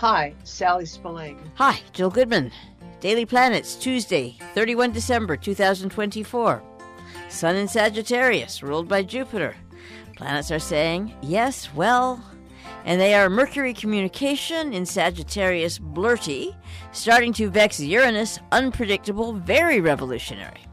Hi, Sally Spillane. Hi, Jill Goodman. Daily Planets, Tuesday, 31 December 2024. Sun in Sagittarius, ruled by Jupiter. Planets are saying, yes, well, and they are Mercury communication in Sagittarius, blurty, starting to vex Uranus, unpredictable, very revolutionary.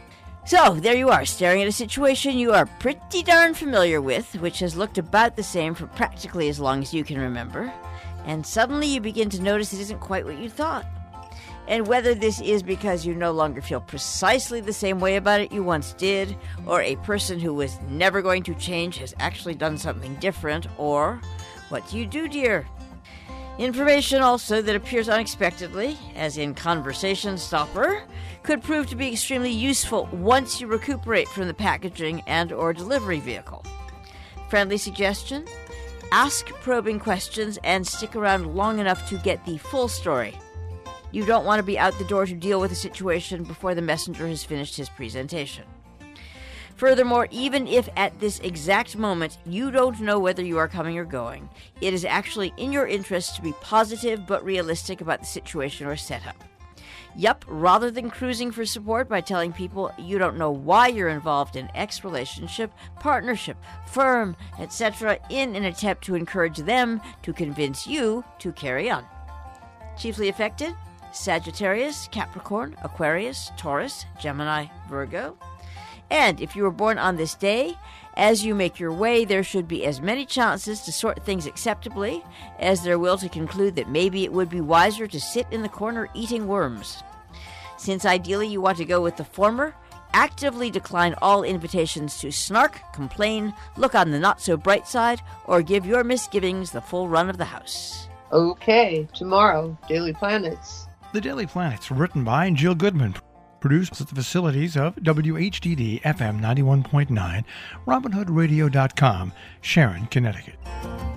So, there you are, staring at a situation you are pretty darn familiar with, which has looked about the same for practically as long as you can remember, and suddenly you begin to notice it isn't quite what you thought. And whether this is because you no longer feel precisely the same way about it you once did, or a person who was never going to change has actually done something different, or what do you do, dear? Information also that appears unexpectedly, as in conversation stopper, could prove to be extremely useful once you recuperate from the packaging and or delivery vehicle. Friendly suggestion? Ask probing questions and stick around long enough to get the full story. You don't want to be out the door to deal with a situation before the messenger has finished his presentation. Furthermore, even if at this exact moment you don't know whether you are coming or going, it is actually in your interest to be positive but realistic about the situation or setup. Yup, rather than cruising for support by telling people you don't know why you're involved in X relationship, partnership, firm, etc. in an attempt to encourage them to convince you to carry on. Chiefly affected? Sagittarius, Capricorn, Aquarius, Taurus, Gemini, Virgo. And if you were born on this day, as you make your way, there should be as many chances to sort things acceptably as there will to conclude that maybe it would be wiser to sit in the corner eating worms. Since ideally you want to go with the former, actively decline all invitations to snark, complain, look on the not-so-bright side, or give your misgivings the full run of the house. Okay, tomorrow, Daily Planets. The Daily Planets, written by Jill Goodman. Produced at the facilities of WHDD FM 91.9, RobinHoodRadio.com, Sharon, Connecticut.